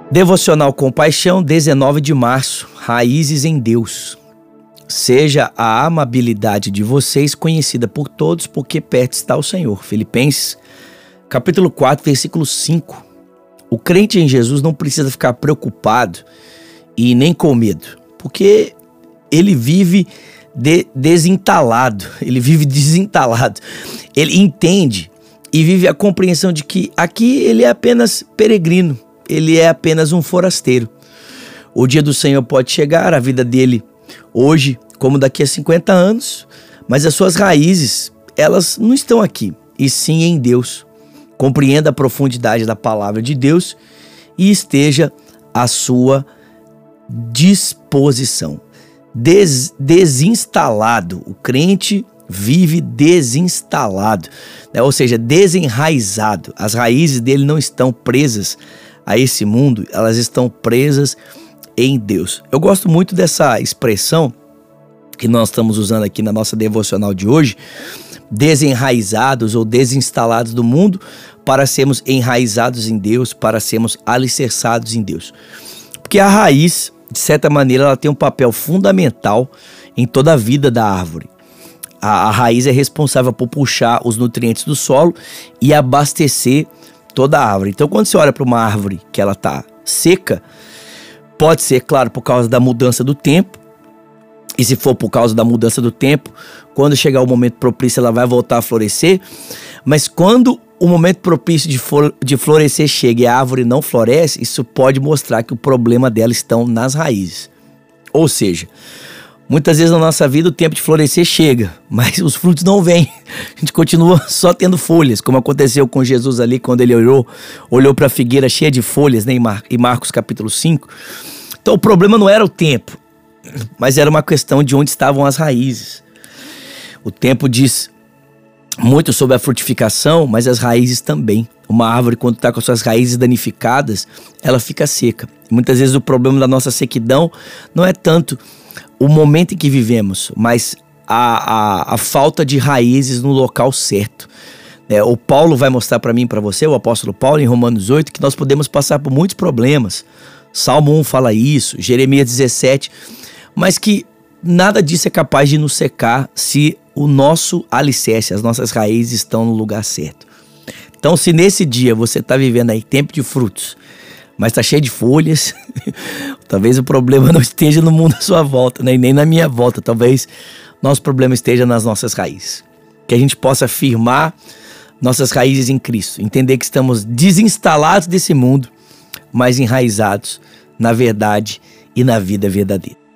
Devocional Compaixão, 19 de março, Raízes em Deus. Seja a amabilidade de vocês conhecida por todos, porque perto está o Senhor. Filipenses, capítulo 4, versículo 5. O crente em Jesus não precisa ficar preocupado e nem com medo, porque ele vive desentalado, ele vive desentalado. Ele entende e vive a compreensão de que aqui ele é apenas peregrino, ele é apenas um forasteiro. O dia do Senhor pode chegar, a vida dele hoje, como daqui a 50 anos, mas as suas raízes, elas não estão aqui, e sim em Deus. Compreenda a profundidade da palavra de Deus e esteja à sua disposição. Desinstalado, o crente vive desinstalado, né? Ou seja, desenraizado. As raízes dele não estão presas a esse mundo, elas estão presas em Deus. Eu gosto muito dessa expressão que nós estamos usando aqui na nossa devocional de hoje, desenraizados ou desinstalados do mundo para sermos enraizados em Deus, para sermos alicerçados em Deus. Porque a raiz, de certa maneira, ela tem um papel fundamental em toda a vida da árvore. A raiz é responsável por puxar os nutrientes do solo e abastecer toda a árvore. Então, quando você olha para uma árvore que ela está seca, pode ser, claro, por causa da mudança do tempo. E se for por causa da mudança do tempo, quando chegar o momento propício, ela vai voltar a florescer. Mas quando o momento propício de florescer chega e a árvore não floresce, isso pode mostrar que o problema dela estão nas raízes. Ou seja, muitas vezes na nossa vida o tempo de florescer chega, mas os frutos não vêm. A gente continua só tendo folhas, como aconteceu com Jesus ali quando ele olhou para a figueira cheia de folhas, né, em Marcos capítulo 5. Então o problema não era o tempo, mas era uma questão de onde estavam as raízes. O tempo diz muito sobre a frutificação, mas as raízes também. Uma árvore, quando está com as suas raízes danificadas, ela fica seca. E muitas vezes o problema da nossa sequidão não é tanto o momento em que vivemos, mas a falta de raízes no local certo. O Paulo vai mostrar para mim e para você, o apóstolo Paulo, em Romanos 8, que nós podemos passar por muitos problemas. Salmo 1 fala isso, Jeremias 17, mas que nada disso é capaz de nos secar se o nosso alicerce, as nossas raízes estão no lugar certo. Então, se nesse dia você está vivendo aí tempo de frutos, mas está cheio de folhas, talvez o problema não esteja no mundo à sua volta, né? E nem na minha volta. Talvez nosso problema esteja nas nossas raízes. Que a gente possa firmar nossas raízes em Cristo, entender que estamos desinstalados desse mundo, mas enraizados na verdade e na vida verdadeira.